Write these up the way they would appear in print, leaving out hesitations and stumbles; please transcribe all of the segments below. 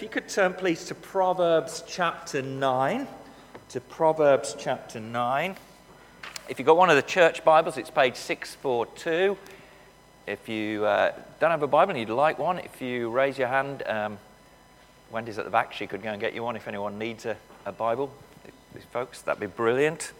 you could turn, please, to Proverbs chapter 9. To Proverbs chapter 9. If you've got one of the church Bibles, it's page 642. If you don't have a Bible and you'd like one, if you raise your hand, Wendy's at the back. She could go and get you one if anyone needs a Bible. These folks, that'd be brilliant.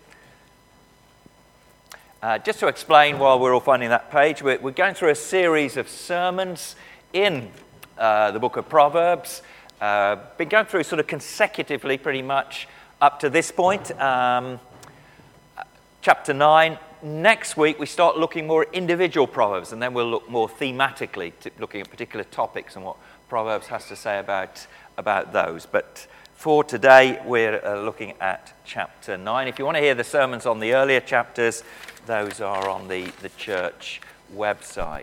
Just to explain while we're all finding that page, we're going through a series of sermons in the book of Proverbs. Been going through sort of consecutively pretty much up to this point. Chapter 9. Next week we start looking more at individual Proverbs, and then we'll look more thematically, looking at particular topics and what Proverbs has to say about those. But for today we're looking at chapter 9. If you want to hear the sermons on the earlier chapters, those are on the church website.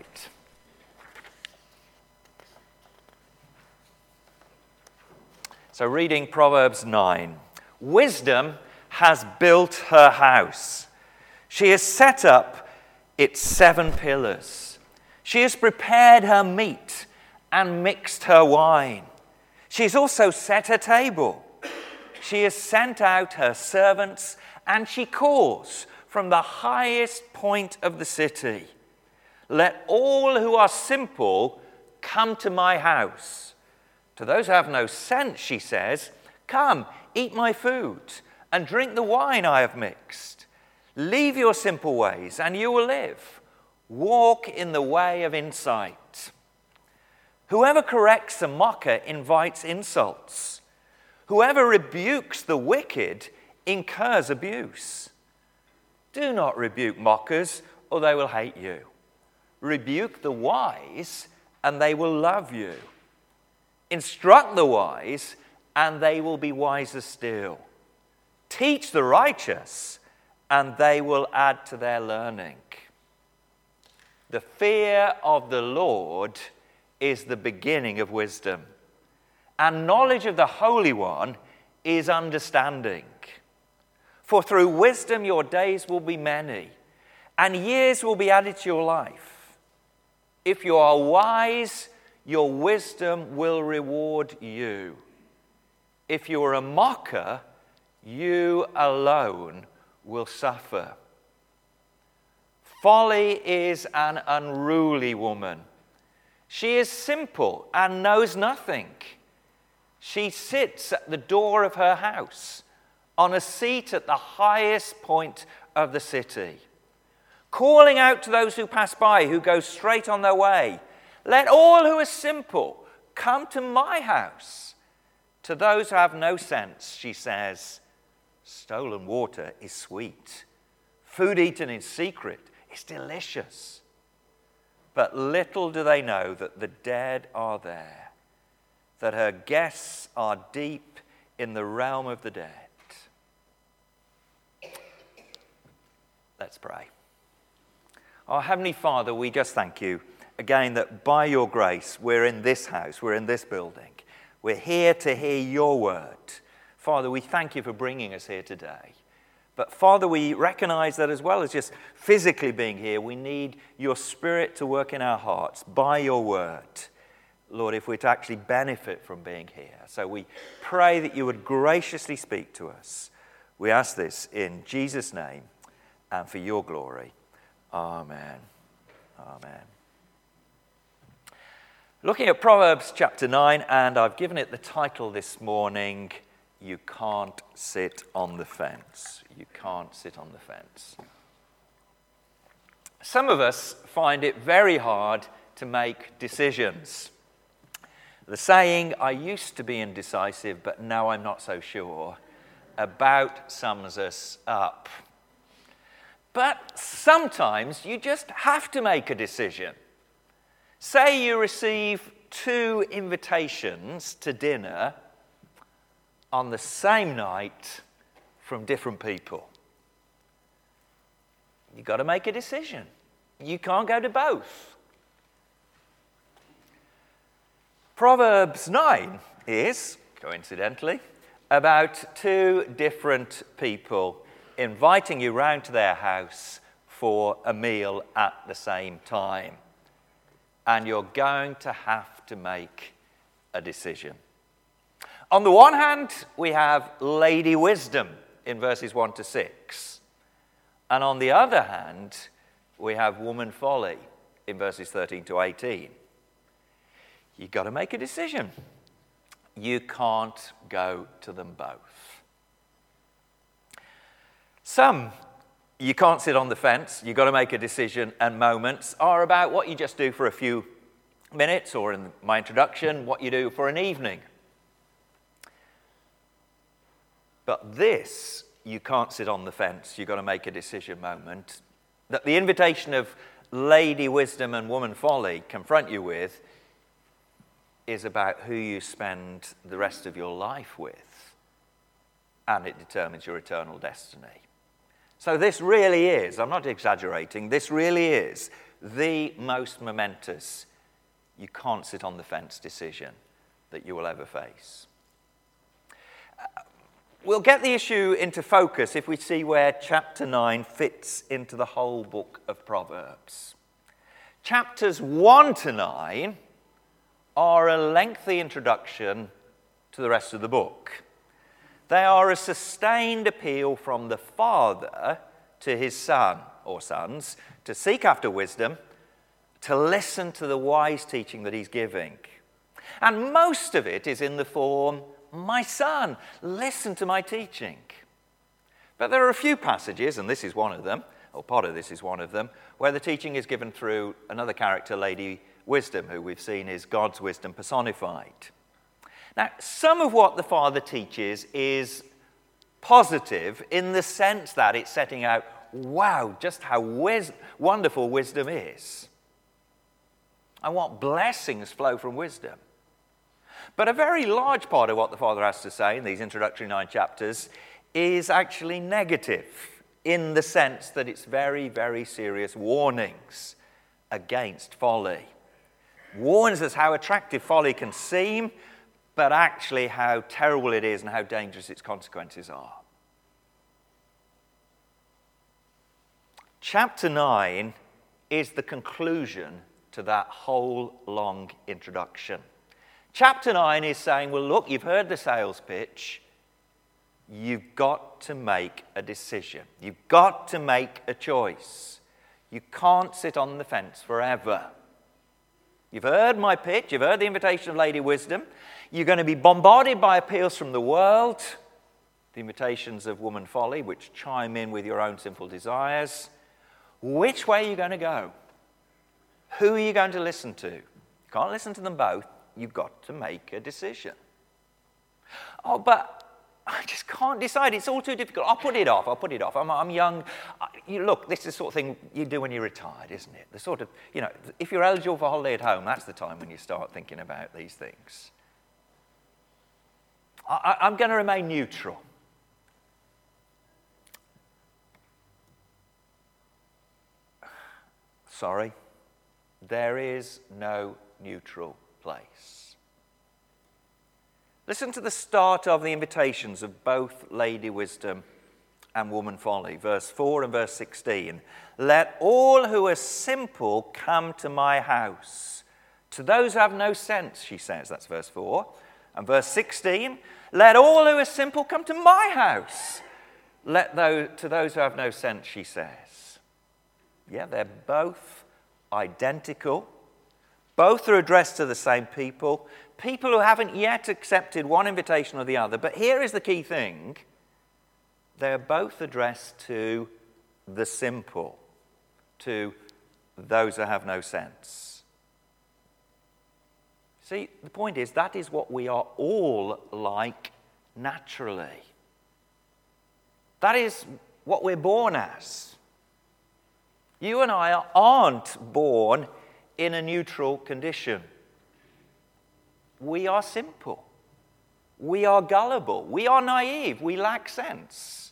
So reading Proverbs 9. Wisdom has built her house. She has set up its 7 pillars. She has prepared her meat and mixed her wine. She has also set her table. She has sent out her servants, and she calls from the highest point of the city. Let all who are simple come to my house. To those who have no sense, she says, come, eat my food and drink the wine I have mixed. Leave your simple ways and you will live. Walk in the way of insight. Whoever corrects a mocker invites insults. Whoever rebukes the wicked incurs abuse. Do not rebuke mockers, or they will hate you. Rebuke the wise, and they will love you. Instruct the wise, and they will be wiser still. Teach the righteous, and they will add to their learning. The fear of the Lord is the beginning of wisdom, and knowledge of the Holy One is understanding. For through wisdom your days will be many, and years will be added to your life. If you are wise, your wisdom will reward you. If you are a mocker, you alone will suffer. Folly is an unruly woman. She is simple and knows nothing. She sits at the door of her house, on a seat at the highest point of the city, calling out to those who pass by, who go straight on their way. Let all who are simple come to my house. To those who have no sense, she says, stolen water is sweet. Food eaten in secret is delicious. But little do they know that the dead are there, that her guests are deep in the realm of the dead. Let's pray. Our Heavenly Father, we just thank you again that by your grace we're in this house, we're in this building. We're here to hear your word. Father, we thank you for bringing us here today. But Father, we recognize that as well as just physically being here, we need your Spirit to work in our hearts by your word. Lord, if we're to actually benefit from being here. So we pray that you would graciously speak to us. We ask this in Jesus' name and for your glory. Amen. Amen. Looking at Proverbs chapter 9, and I've given it the title this morning, You Can't Sit on the Fence. You can't sit on the fence. Some of us find it very hard to make decisions. The saying, I used to be indecisive, but now I'm not so sure, about sums us up. But sometimes you just have to make a decision. Say you receive 2 invitations to dinner on the same night from different people. You've got to make a decision. You can't go to both. Proverbs 9 is, coincidentally, about 2 different people inviting you round to their house for a meal at the same time. And you're going to have to make a decision. On the one hand, we have Lady Wisdom in verses 1 to 6. And on the other hand, we have Woman Folly in verses 13 to 18. You've got to make a decision. You can't go to them both. Some, you can't sit on the fence. You've got to make a decision, and moments are about what you just do for a few minutes, or in my introduction, what you do for an evening. But this, you can't sit on the fence. You've got to make a decision moment that the invitation of Lady Wisdom and Woman Folly confront you with is about who you spend the rest of your life with, and it determines your eternal destiny. So this really is, I'm not exaggerating, this really is the most momentous, you can't sit on the fence decision that you will ever face. We'll get the issue into focus if we see where chapter 9 fits into the whole book of Proverbs. Chapters 1 to 9 are a lengthy introduction to the rest of the book. They are a sustained appeal from the father to his son or sons to seek after wisdom, to listen to the wise teaching that he's giving. And most of it is in the form, my son, listen to my teaching. But there are a few passages, and this is one of them, or part of this is one of them, where the teaching is given through another character, Lady Wisdom, who we've seen is God's wisdom personified. Now, some of what the father teaches is positive in the sense that it's setting out, wow, just how wonderful wisdom is, and what blessings flow from wisdom. But a very large part of what the father has to say in these introductory 9 chapters is actually negative, in the sense that it's very, very serious warnings against folly. Warns us how attractive folly can seem, but actually how terrible it is and how dangerous its consequences are. Chapter 9 is the conclusion to that whole long introduction. Chapter 9 is saying, well, look, you've heard the sales pitch. You've got to make a decision. You've got to make a choice. You can't sit on the fence forever. You've heard my pitch. You've heard the invitation of Lady Wisdom. You're going to be bombarded by appeals from the world, the invitations of Woman Folly, which chime in with your own sinful desires. Which way are you going to go? Who are you going to listen to? You can't listen to them both. You've got to make a decision. Oh, but I just can't decide. It's all too difficult. I'll put it off. I'm young. Look, this is the sort of thing you do when you're retired, isn't it? The sort of, if you're eligible for holiday at home, that's the time when you start thinking about these things. I'm going to remain neutral. Sorry, there is no neutral place. Listen to the start of the invitations of both Lady Wisdom and Woman Folly, verse 4 and verse 16. Let all who are simple come to my house. To those who have no sense, she says, that's verse 4. And verse 16, let all who are simple come to my house. To those who have no sense, she says. Yeah, they're both identical. Both are addressed to the same people who haven't yet accepted one invitation or the other. But here is the key thing. They're both addressed to the simple, to those who have no sense. See, the point is, that is what we are all like naturally. That is what we're born as. You and I aren't born in a neutral condition. We are simple. We are gullible. We are naive. We lack sense.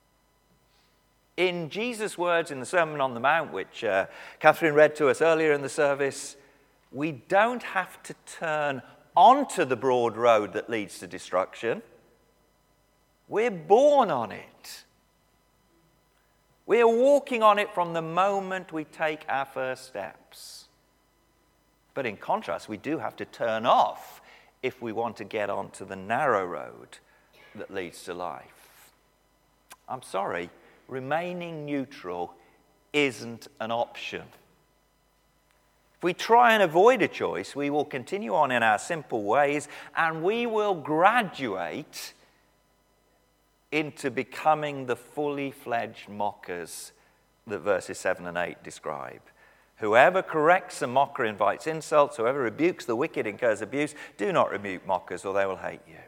In Jesus' words in the Sermon on the Mount, which Catherine read to us earlier in the service, we don't have to turn onto the broad road that leads to destruction. We're born on it. We're walking on it from the moment we take our first steps. But in contrast, we do have to turn off if we want to get onto the narrow road that leads to life. I'm sorry, remaining neutral isn't an option. If we try and avoid a choice, we will continue on in our simple ways and we will graduate into becoming the fully fledged mockers that verses 7 and 8 describe. Whoever corrects a mocker invites insults. Whoever rebukes the wicked incurs abuse. Do not rebuke mockers or they will hate you.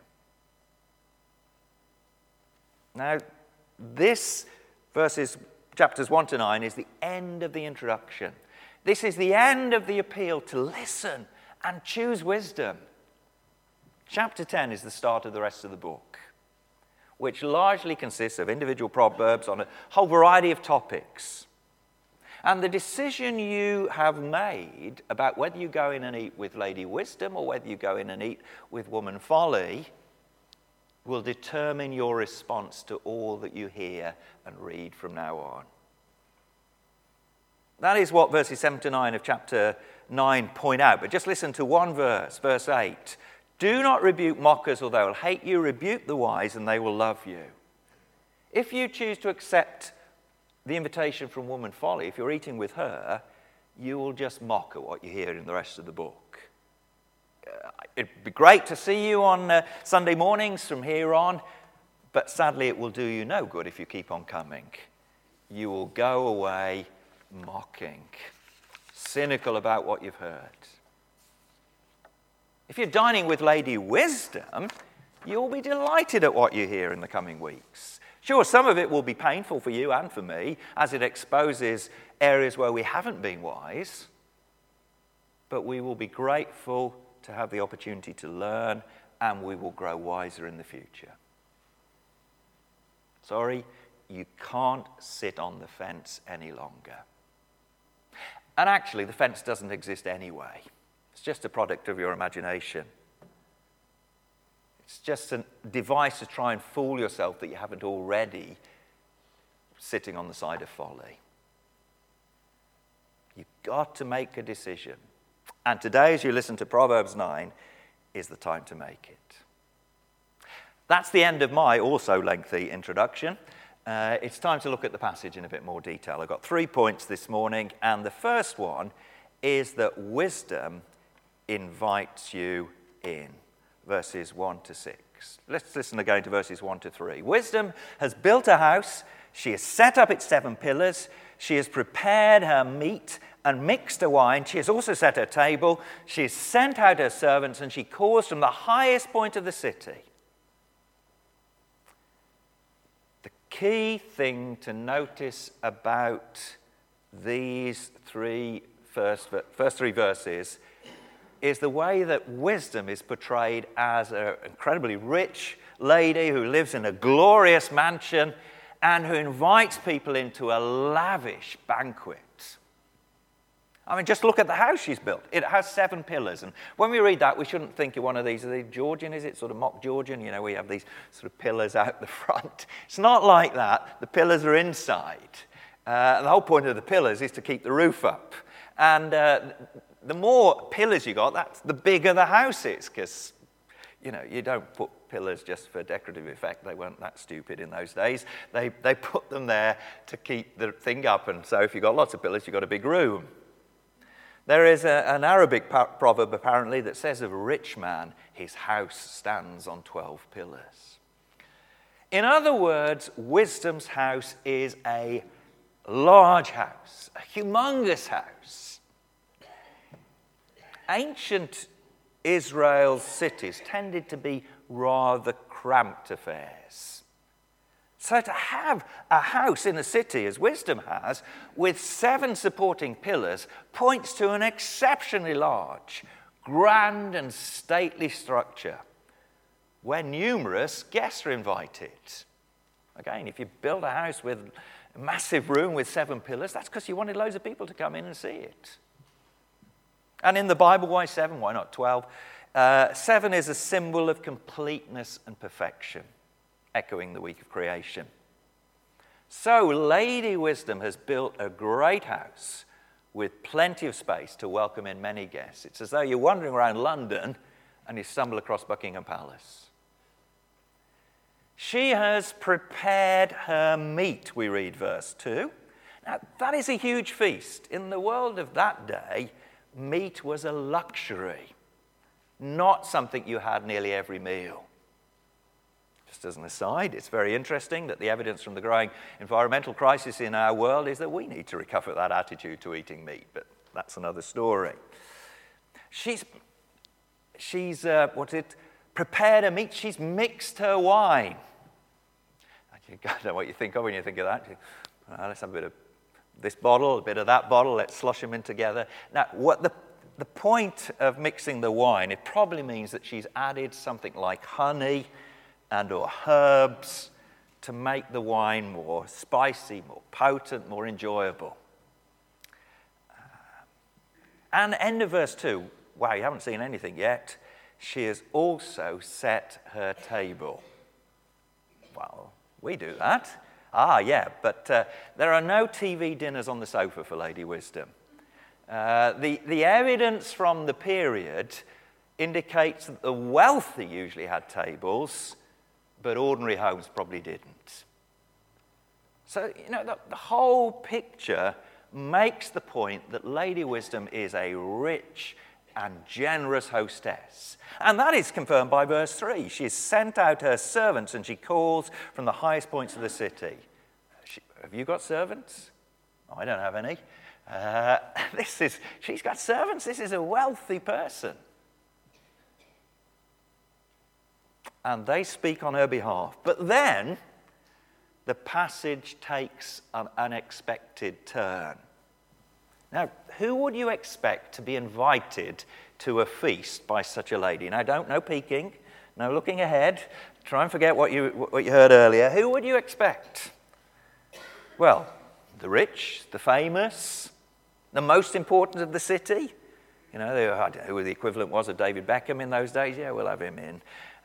Now, this chapters 1 to 9 is the end of the introduction. This is the end of the appeal to listen and choose wisdom. Chapter 10 is the start of the rest of the book, which largely consists of individual proverbs on a whole variety of topics. And the decision you have made about whether you go in and eat with Lady Wisdom or whether you go in and eat with Woman Folly will determine your response to all that you hear and read from now on. That is what verses 7 to 9 of chapter 9 point out. But just listen to one verse, verse 8. Do not rebuke mockers or they will hate you. Rebuke the wise and they will love you. If you choose to accept the invitation from Woman Folly, if you're eating with her, you will just mock at what you hear in the rest of the book. It'd be great to see you on Sunday mornings from here on, but sadly it will do you no good if you keep on coming. You will go away mocking, cynical about what you've heard. If you're dining with Lady Wisdom, you'll be delighted at what you hear in the coming weeks. Sure, some of it will be painful for you and for me, as it exposes areas where we haven't been wise, but we will be grateful to have the opportunity to learn, and we will grow wiser in the future. Sorry, you can't sit on the fence any longer. And actually, the fence doesn't exist anyway. It's just a product of your imagination. It's just a device to try and fool yourself that you haven't already sitting on the side of folly. You've got to make a decision. And today, as you listen to Proverbs 9, is the time to make it. That's the end of my also lengthy introduction. It's time to look at the passage in a bit more detail. I've got 3 points this morning, and the first one is that wisdom invites you in. Verses 1 to 6. Let's listen again to verses 1 to 3. Wisdom has built a house. She has set up its 7 pillars. She has prepared her meat and mixed her wine. She has also set her table. She has sent out her servants, and she calls from the highest point of the city. The key thing to notice about these first 3 verses is the way that wisdom is portrayed as an incredibly rich lady who lives in a glorious mansion and who invites people into a lavish banquet. I mean, just look at the house she's built. It has 7 pillars. And when we read that, we shouldn't think of one of these. Are they Georgian, is it? Sort of mock Georgian? You know, we have these sort of pillars out the front. It's not like that. The pillars are inside. The whole point of the pillars is to keep the roof up. And the more pillars you got, that's the bigger the house is, because, you know, you don't put pillars just for decorative effect. They weren't that stupid in those days. They put them there to keep the thing up, and so if you've got lots of pillars, you've got a big room. There is an Arabic proverb, apparently, that says of a rich man, his house stands on 12 pillars. In other words, wisdom's house is a large house, a humongous house. Ancient Israel's cities tended to be rather cramped affairs. So to have a house in a city, as Wisdom has, with 7 supporting pillars, points to an exceptionally large, grand and stately structure where numerous guests are invited. Again, if you build a house with a massive room with 7 pillars, that's because you wanted loads of people to come in and see it. And in the Bible, why 7? Why not 12? 7 is a symbol of completeness and perfection, echoing the week of creation. So Lady Wisdom has built a great house with plenty of space to welcome in many guests. It's as though you're wandering around London and you stumble across Buckingham Palace. She has prepared her meat, we read verse 2. Now, that is a huge feast. In the world of that day, meat was a luxury, not something you had nearly every meal. Just as an aside, it's very interesting that the evidence from the growing environmental crisis in our world is that we need to recover that attitude to eating meat, but that's another story. She's prepared her meat. She's mixed her wine. I don't know what you think of when you think of that. Let's have a bit of this bottle, a bit of that bottle. Let's slosh them in together. Now, what the point of mixing the wine, it probably means that she's added something like honey and or herbs to make the wine more spicy, more potent, more enjoyable. And end of verse 2, wow, you haven't seen anything yet. She has also set her table. Well, we do that. But there are no TV dinners on the sofa for Lady Wisdom. The evidence from the period indicates that the wealthy usually had tables, but ordinary homes probably didn't. So, the whole picture makes the point that Lady Wisdom is a rich and generous hostess. And that is confirmed by verse 3. She has sent out her servants and she calls from the highest points of the city. Have you got servants? Oh, I don't have any. She's got servants. This is a wealthy person. And they speak on her behalf. But then the passage takes an unexpected turn. Now, who would you expect to be invited to a feast by such a lady? Now, no peeking, no looking ahead. Try and forget what you heard earlier. Who would you expect? Well, the rich, the famous, the most important of the city. I don't know who the equivalent was of David Beckham in those days. Yeah, we'll have him in.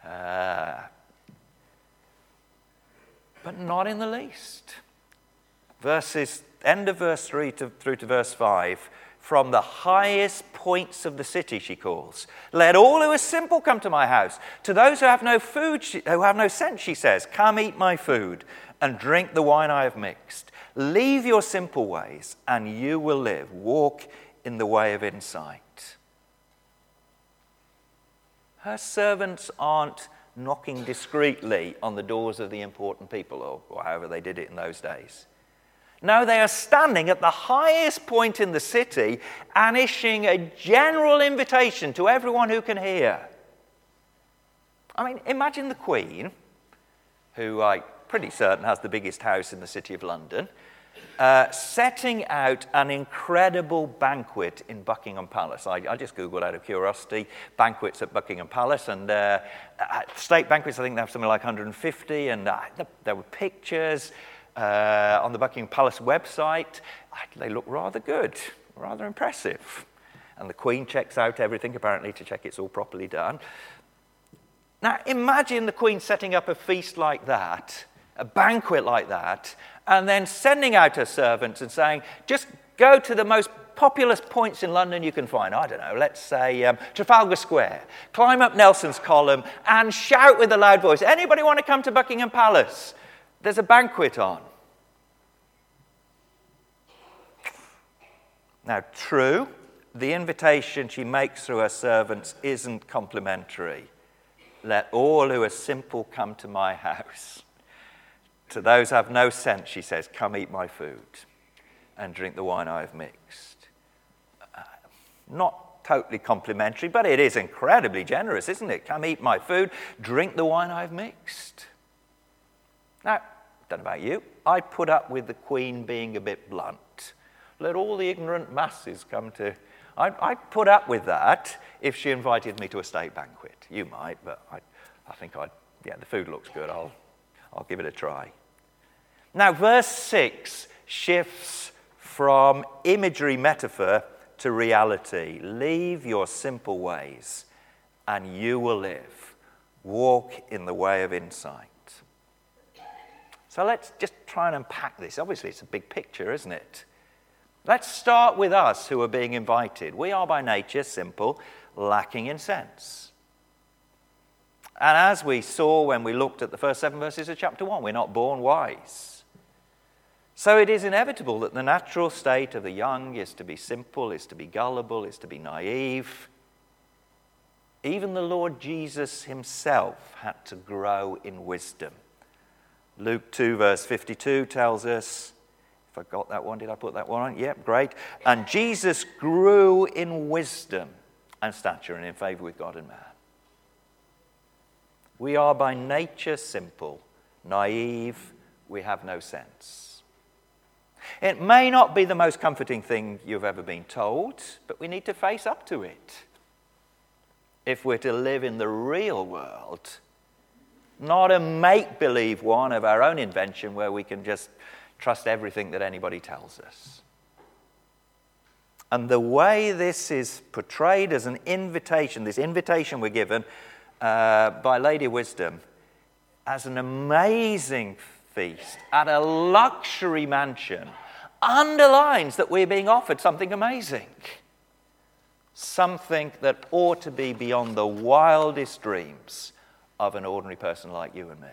But not in the least. End of verse 3 through to verse 5. From the highest points of the city, she calls. Let all who are simple come to my house. To those who have no food, who have no sense, she says, come eat my food and drink the wine I have mixed. Leave your simple ways and you will live. Walk in the way of insight. Her servants aren't knocking discreetly on the doors of the important people, or however they did it in those days. No, they are standing at the highest point in the city and issuing a general invitation to everyone who can hear. I mean, imagine the Queen, who I'm pretty certain has the biggest house in the city of London, setting out an incredible banquet in Buckingham Palace. I just Googled out of curiosity banquets at Buckingham Palace, and state banquets, I think they have something like 150, and there were pictures on the Buckingham Palace website. They look rather good, rather impressive. And the Queen checks out everything, apparently, to check it's all properly done. Now, imagine the Queen setting up a feast like that, a banquet like that, and then sending out her servants and saying, just go to the most populous points in London you can find. I don't know, let's say Trafalgar Square. Climb up Nelson's Column and shout with a loud voice, anybody want to come to Buckingham Palace? There's a banquet on. Now, true, the invitation she makes through her servants isn't complimentary. Let all who are simple come to my house. To those who have no sense, she says, come eat my food and drink the wine I have mixed. Not totally complimentary, but it is incredibly generous, isn't it? Come eat my food, drink the wine I have mixed. Now, I don't know about you, I'd put up with the Queen being a bit blunt. Let all the ignorant masses come to... I'd put up with that if she invited me to a state banquet. You might, but I think the food looks good. I'll give it a try. Now, verse 6 shifts from imagery metaphor to reality. Leave your simple ways, and you will live. Walk in the way of insight. So let's just try and unpack this. Obviously, it's a big picture, isn't it? Let's start with us who are being invited. We are by nature simple, lacking in sense. And as we saw when we looked at the first 7 verses of chapter 1, we're not born wise. So it is inevitable that the natural state of the young is to be simple, is to be gullible, is to be naive. Even the Lord Jesus himself had to grow in wisdom. Luke 2 verse 52 tells us, if I got that one, did I put that one on? Yep, great. And Jesus grew in wisdom and stature and in favor with God and man. We are by nature simple, naive, we have no sense. It may not be the most comforting thing you've ever been told, but we need to face up to it if we're to live in the real world, not a make-believe one of our own invention where we can just trust everything that anybody tells us. And the way this is portrayed as an invitation, this invitation we're given by Lady Wisdom as an amazing feast at a luxury mansion, underlines that we're being offered something amazing. Something that ought to be beyond the wildest dreams of an ordinary person like you and me.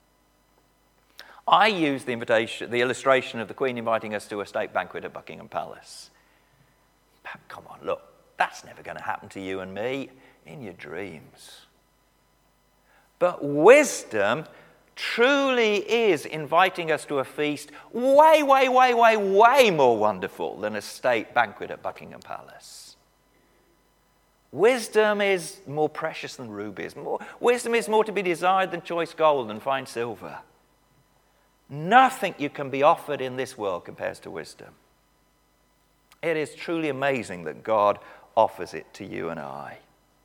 I use the illustration of the Queen inviting us to a state banquet at Buckingham Palace. Come on, look, that's never going to happen to you and me in your dreams. But wisdom truly is inviting us to a feast way more wonderful than a state banquet at Buckingham Palace. Wisdom is more precious than rubies. Wisdom is more to be desired than choice gold and fine silver. Nothing you can be offered in this world compares to wisdom. It is truly amazing that God offers it to you and I.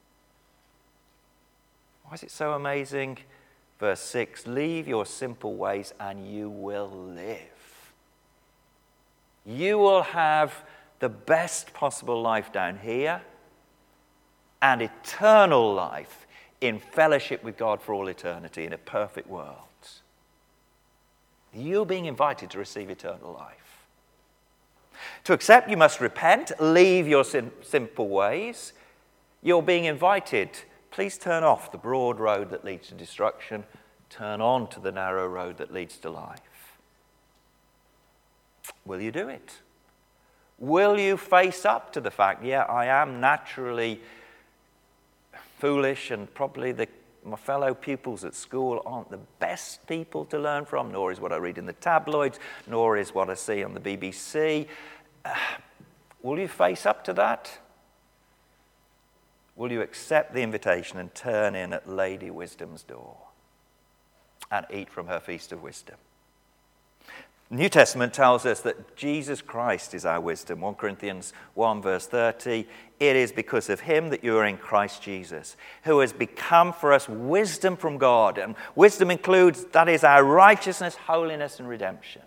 Why is it so amazing? Verse 6, leave your simple ways and you will live. You will have the best possible life down here and eternal life in fellowship with God for all eternity in a perfect world. You're being invited to receive eternal life. To accept, you must repent, leave your simple ways. You're being invited. Please turn off the broad road that leads to destruction. Turn on to the narrow road that leads to life. Will you do it? Will you face up to the fact, yeah, I am naturally foolish and probably my fellow pupils at school aren't the best people to learn from, nor is what I read in the tabloids, nor is what I see on the BBC. Will you face up to that? Will you accept the invitation and turn in at Lady Wisdom's door and eat from her feast of wisdom? The New Testament tells us that Jesus Christ is our wisdom. 1 Corinthians 1 verse 30, it is because of him that you are in Christ Jesus, who has become for us wisdom from God. And wisdom includes, that is, our righteousness, holiness, and redemption.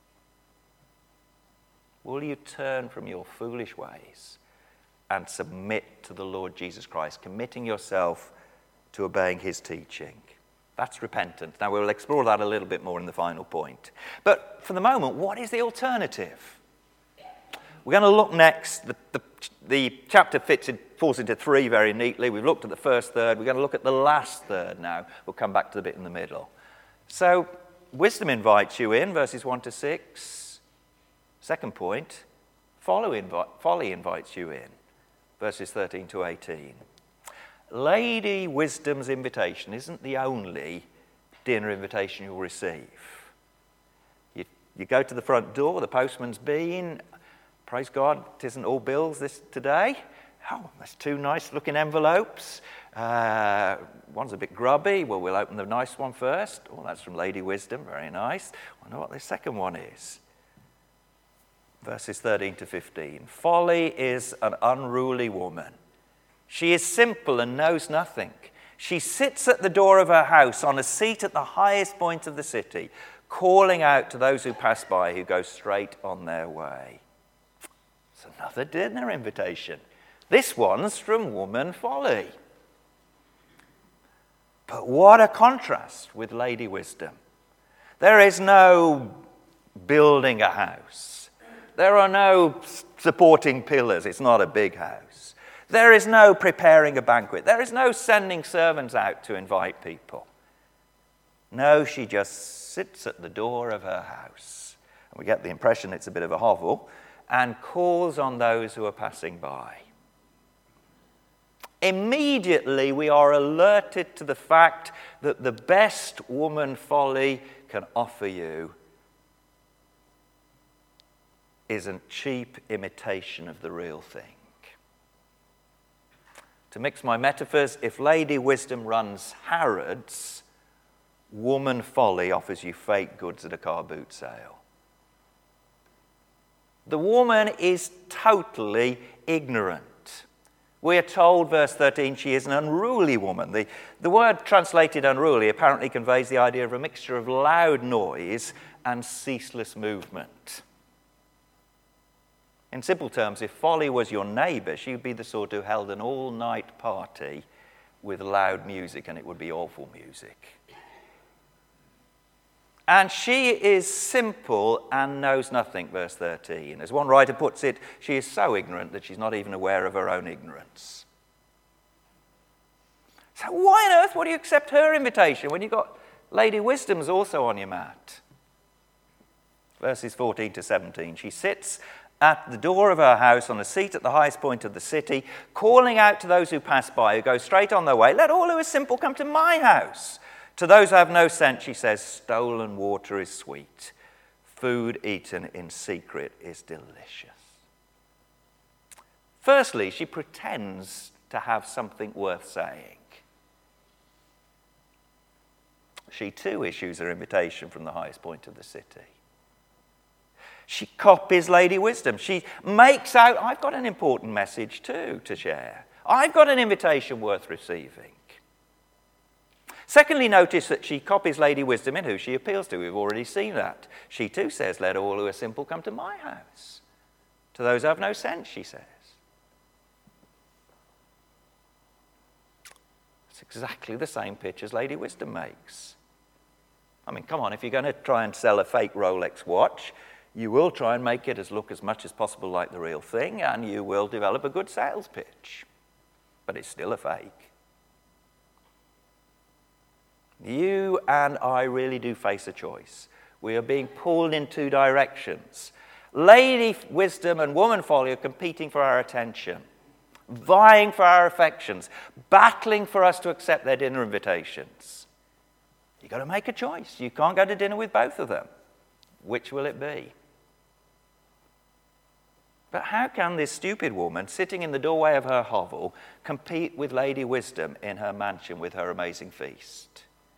Will you turn from your foolish ways and submit to the Lord Jesus Christ, committing yourself to obeying his teaching? That's repentance. Now, we'll explore that a little bit more in the final point. But for the moment, what is the alternative? We're going to look next. The chapter falls into 3 very neatly. We've looked at the first third. We're going to look at the last third now. We'll come back to the bit in the middle. So, wisdom invites you in, verses 1 to 6. Second point, folly invites you in, verses 13 to 18. Lady Wisdom's invitation isn't the only dinner invitation you'll receive. You go to the front door, the postman's been. Praise God, it isn't all bills today. Oh, that's 2 nice-looking envelopes. One's a bit grubby. Well, we'll open the nice one first. Oh, that's from Lady Wisdom, very nice. I wonder what the second one is. Verses 13 to 15. Folly is an unruly woman. She is simple and knows nothing. She sits at the door of her house on a seat at the highest point of the city, calling out to those who pass by who go straight on their way. It's another dinner invitation. This one's from Woman Folly. But what a contrast with Lady Wisdom. There is no building a house. There are no supporting pillars. It's not a big house. There is no preparing a banquet. There is no sending servants out to invite people. No, she just sits at the door of her house. And we get the impression it's a bit of a hovel, and calls on those who are passing by. Immediately, we are alerted to the fact that the best woman folly can offer you is a cheap imitation of the real thing. To mix my metaphors, if Lady Wisdom runs Harrods, woman folly offers you fake goods at a car boot sale. The woman is totally ignorant. We are told, verse 13, she is an unruly woman. The word translated unruly apparently conveys the idea of a mixture of loud noise and ceaseless movement. In simple terms, if folly was your neighbour, she would be the sort who held an all-night party with loud music, and it would be awful music. And she is simple and knows nothing, verse 13. As one writer puts it, she is so ignorant that she's not even aware of her own ignorance. So why on earth would you accept her invitation when you've got Lady Wisdom's also on your mat? Verses 14 to 17, she sits at the door of her house on a seat at the highest point of the city, calling out to those who pass by, who go straight on their way, let all who are simple come to my house. To those who have no sense, she says, stolen water is sweet. Food eaten in secret is delicious. Firstly, she pretends to have something worth saying. She too issues her invitation from the highest point of the city. She copies Lady Wisdom. She makes out, I've got an important message too to share. I've got an invitation worth receiving. Secondly, notice that she copies Lady Wisdom in who she appeals to. We've already seen that. She too says, let all who are simple come to my house. To those who have no sense, she says. It's exactly the same pitch as Lady Wisdom makes. I mean, come on, if you're going to try and sell a fake Rolex watch, you will try and make it look as much as possible like the real thing, and you will develop a good sales pitch. But it's still a fake. You and I really do face a choice. We are being pulled in two directions. Lady Wisdom and woman folly are competing for our attention, vying for our affections, battling for us to accept their dinner invitations. You've got to make a choice. You can't go to dinner with both of them. Which will it be? But how can this stupid woman, sitting in the doorway of her hovel, compete with Lady Wisdom in her mansion with her amazing feast?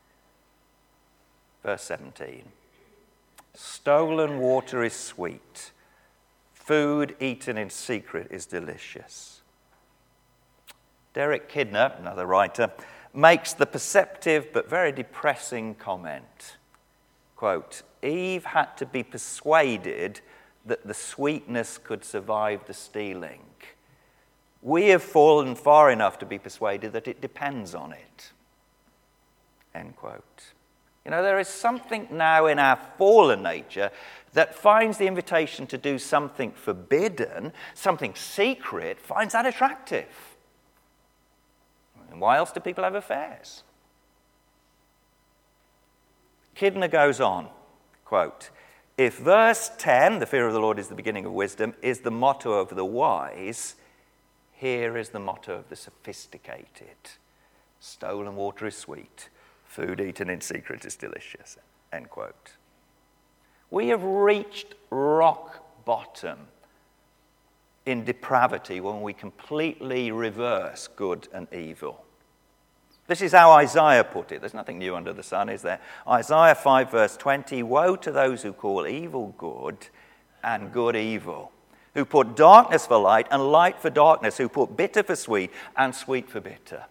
Verse 17. Stolen water is sweet. Food eaten in secret is delicious. Derek Kidner, another writer, makes the perceptive but very depressing comment. Quote, Eve had to be persuaded that the sweetness could survive the stealing. We have fallen far enough to be persuaded that it depends on it. End quote. You know, there is something now in our fallen nature that finds the invitation to do something forbidden, something secret, finds that attractive. And why else do people have affairs? Kidner goes on, quote, if verse 10, the fear of the Lord is the beginning of wisdom, is the motto of the wise, here is the motto of the sophisticated. Stolen water is sweet. Food eaten in secret is delicious. End quote. We have reached rock bottom in depravity when we completely reverse good and evil. This is how Isaiah put it. There's nothing new under the sun, is there? Isaiah 5 verse 20, woe to those who call evil good and good evil, who put darkness for light and light for darkness, who put bitter for sweet and sweet for bitter.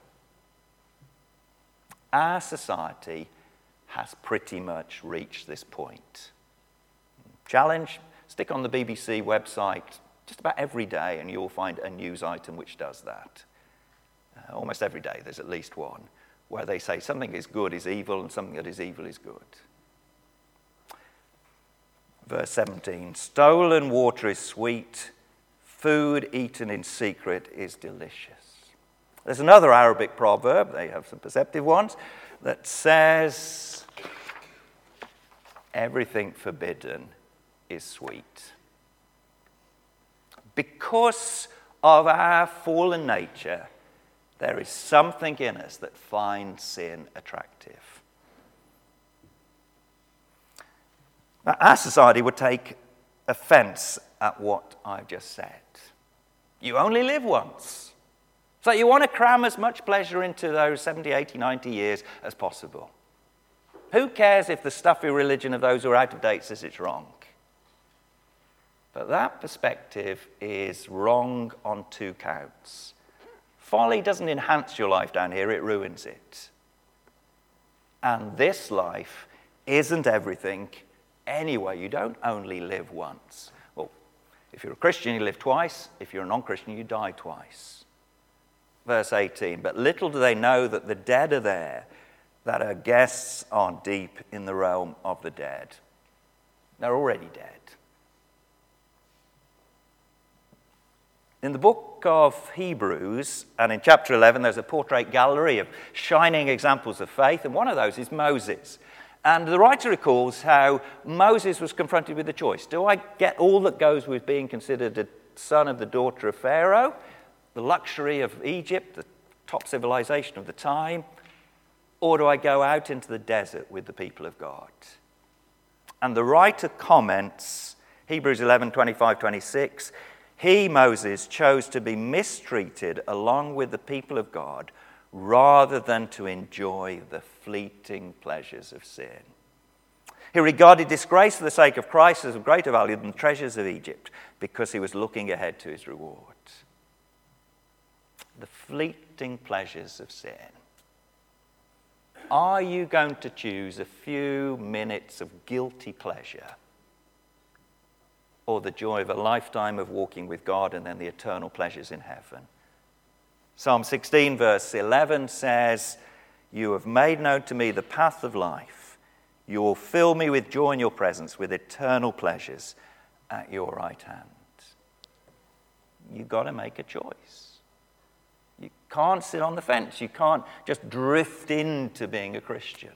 Our society has pretty much reached this point. Challenge, stick on the BBC website just about every day and you'll find a news item which does that. Almost every day there's at least one where they say something is good is evil and something that is evil is good. Verse 17, stolen water is sweet, food eaten in secret is delicious. There's another Arabic proverb, they have some perceptive ones, that says, everything forbidden is sweet. Because of our fallen nature, there is something in us that finds sin attractive. Now, our society would take offense at what I've just said. You only live once. So you want to cram as much pleasure into those 70, 80, 90 years as possible. Who cares if the stuffy religion of those who are out of date says it's wrong? But that perspective is wrong on two counts. Folly doesn't enhance your life down here, it ruins it. And this life isn't everything anyway. You don't only live once. Well, if you're a Christian, you live twice. If you're a non-Christian, you die twice. Verse 18, but little do they know that the dead are there, that our guests are deep in the realm of the dead. They're already dead. In the book of Hebrews, and in chapter 11, there's a portrait gallery of shining examples of faith, and one of those is Moses. And the writer recalls how Moses was confronted with the choice. Do I get all that goes with being considered a son of the daughter of Pharaoh, the luxury of Egypt, the top civilization of the time, or do I go out into the desert with the people of God? And the writer comments, Hebrews 11, 25, 26, he, Moses, chose to be mistreated along with the people of God rather than to enjoy the fleeting pleasures of sin. He regarded disgrace for the sake of Christ as of greater value than the treasures of Egypt because he was looking ahead to his reward. The fleeting pleasures of sin. Are you going to choose a few minutes of guilty pleasure or the joy of a lifetime of walking with God and then the eternal pleasures in heaven? Psalm 16 verse 11 says, you have made known to me the path of life. You will fill me with joy in your presence, with eternal pleasures at your right hand. You've got to make a choice. You can't sit on the fence. You can't just drift into being a Christian.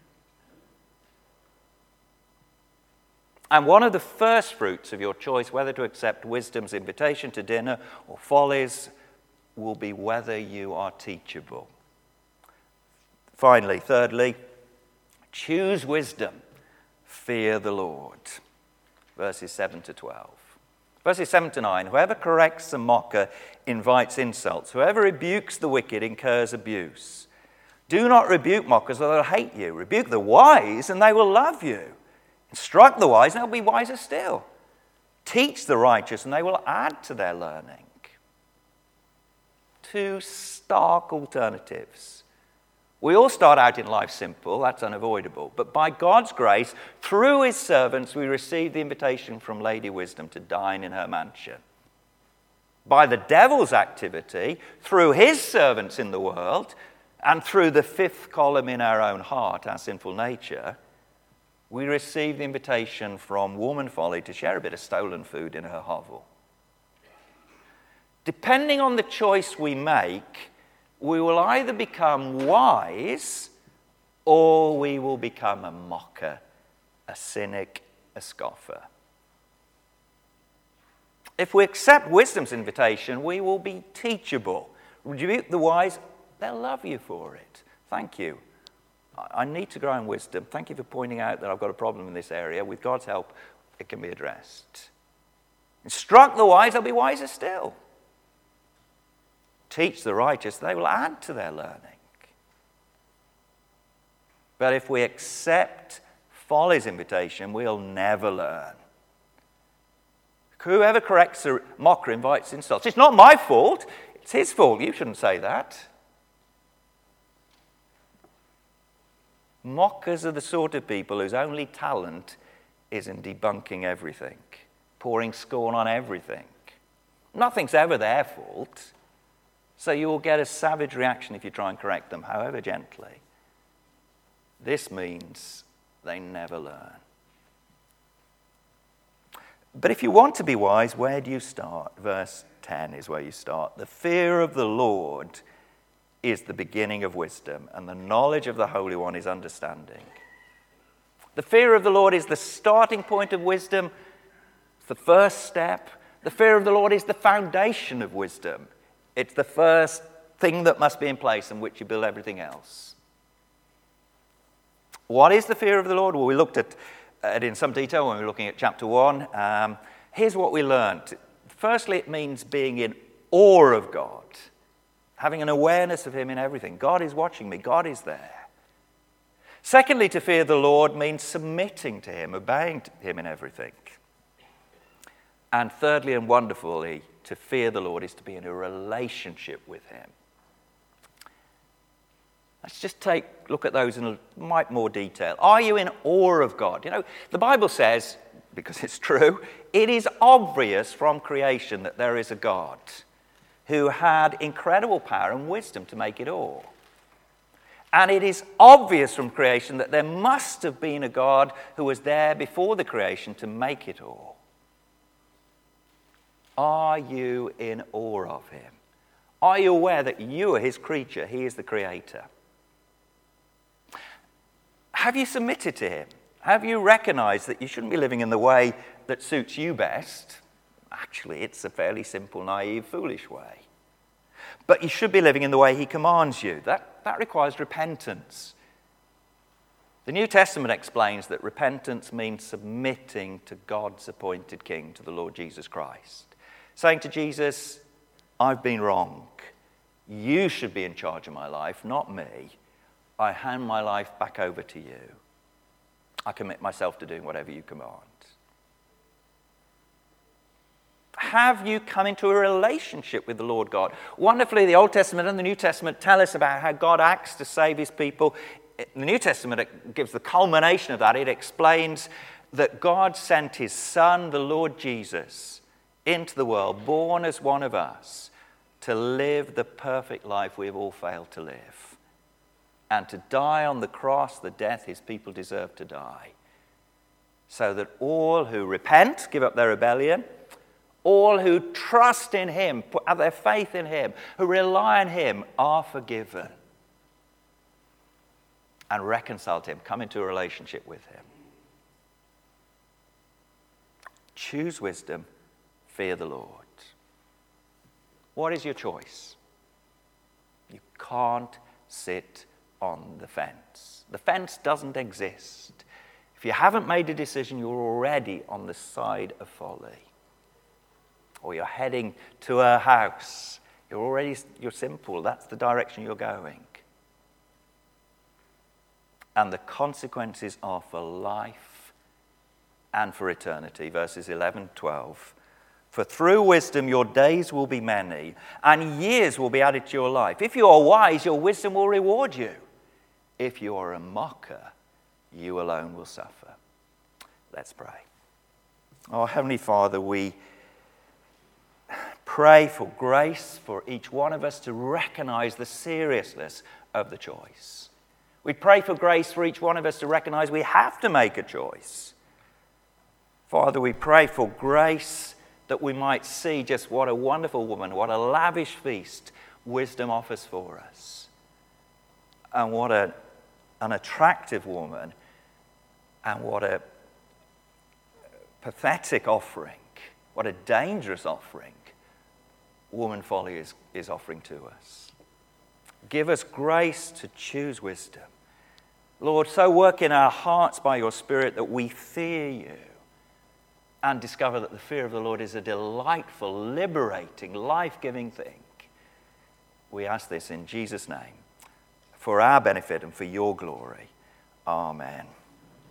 And one of the first fruits of your choice, whether to accept wisdom's invitation to dinner or folly's, will be whether you are teachable. Finally, thirdly, choose wisdom, fear the Lord. Verses 7 to 12. Verses 7 to 9, whoever corrects a mocker invites insults. Whoever rebukes the wicked incurs abuse. Do not rebuke mockers, or they'll hate you. Rebuke the wise, and they will love you. Instruct the wise, and they'll be wiser still. Teach the righteous, and they will add to their learning. Two stark alternatives. We all start out in life simple, that's unavoidable. But by God's grace, through his servants, we receive the invitation from Lady Wisdom to dine in her mansion. By the devil's activity, through his servants in the world, and through the fifth column in our own heart, our sinful nature, we receive the invitation from Woman Folly to share a bit of stolen food in her hovel. Depending on the choice we make, we will either become wise or we will become a mocker, a cynic, a scoffer. If we accept wisdom's invitation, we will be teachable. Rebuke the wise, they'll love you for it. Thank you. I need to grow in wisdom. Thank you for pointing out that I've got a problem in this area. With God's help, it can be addressed. Instruct the wise, they'll be wiser still. Teach the righteous, they will add to their learning. But if we accept folly's invitation, we'll never learn. Whoever corrects a mocker invites insults. It's not my fault, it's his fault. You shouldn't say that. Mockers are the sort of people whose only talent is in debunking everything, pouring scorn on everything. Nothing's ever their fault. So you will get a savage reaction if you try and correct them, however gently. This means they never learn. But if you want to be wise, where do you start? Verse 10 is where you start. The fear of the Lord is the beginning of wisdom, and the knowledge of the Holy One is understanding. The fear of the Lord is the starting point of wisdom. It's the first step. The fear of the Lord is the foundation of wisdom. It's the first thing that must be in place on which you build everything else. What is the fear of the Lord? Well, we looked at it in some detail when we were looking at chapter 1. Here's what we learned. Firstly, it means being in awe of God, having an awareness of him in everything. God is watching me. God is there. Secondly, to fear the Lord means submitting to him, obeying him in everything. And thirdly and wonderfully, to fear the Lord is to be in a relationship with him. Let's just look at those in a mite more detail. Are you in awe of God? You know, the Bible says, because it's true, it is obvious from creation that there is a God who had incredible power and wisdom to make it all. And it is obvious from creation that there must have been a God who was there before the creation to make it all. Are you in awe of him? Are you aware that you are his creature? He is the creator. Have you submitted to him? Have you recognized that you shouldn't be living in the way that suits you best? Actually, it's a fairly simple, naive, foolish way. But you should be living in the way he commands you. That requires repentance. The New Testament explains that repentance means submitting to God's appointed King, to the Lord Jesus Christ. Saying to Jesus, I've been wrong. You should be in charge of my life, not me. I hand my life back over to you. I commit myself to doing whatever you command. Have you come into a relationship with the Lord God? Wonderfully, the Old Testament and the New Testament tell us about how God acts to save his people. In the New Testament, it gives the culmination of that. It explains that God sent his Son, the Lord Jesus, into the world, born as one of us, to live the perfect life we have all failed to live, and to die on the cross the death his people deserve to die, so that all who repent, give up their rebellion, all who trust in him, have their faith in him, who rely on him, are forgiven and reconciled to him, come into a relationship with him. Choose wisdom, fear the Lord. What is your choice? You can't sit on the fence. The fence doesn't exist. If you haven't made a decision, you're already on the side of folly. Or you're heading to a house. You're simple. That's the direction you're going. And the consequences are for life and for eternity. Verses 11, 12. For through wisdom your days will be many, and years will be added to your life. If you are wise, your wisdom will reward you. If you are a mocker, you alone will suffer. Let's pray. Oh, Heavenly Father, we pray for grace for each one of us to recognize the seriousness of the choice. We pray for grace for each one of us to recognize we have to make a choice. Father, we pray for grace that we might see just what a wonderful woman, what a lavish feast wisdom offers for us. And what an attractive woman, and what a pathetic offering, what a dangerous offering woman folly is offering to us. Give us grace to choose wisdom. Lord, so work in our hearts by your Spirit that we fear you and discover that the fear of the Lord is a delightful, liberating, life-giving thing. We ask this in Jesus' name, for our benefit and for your glory. Amen.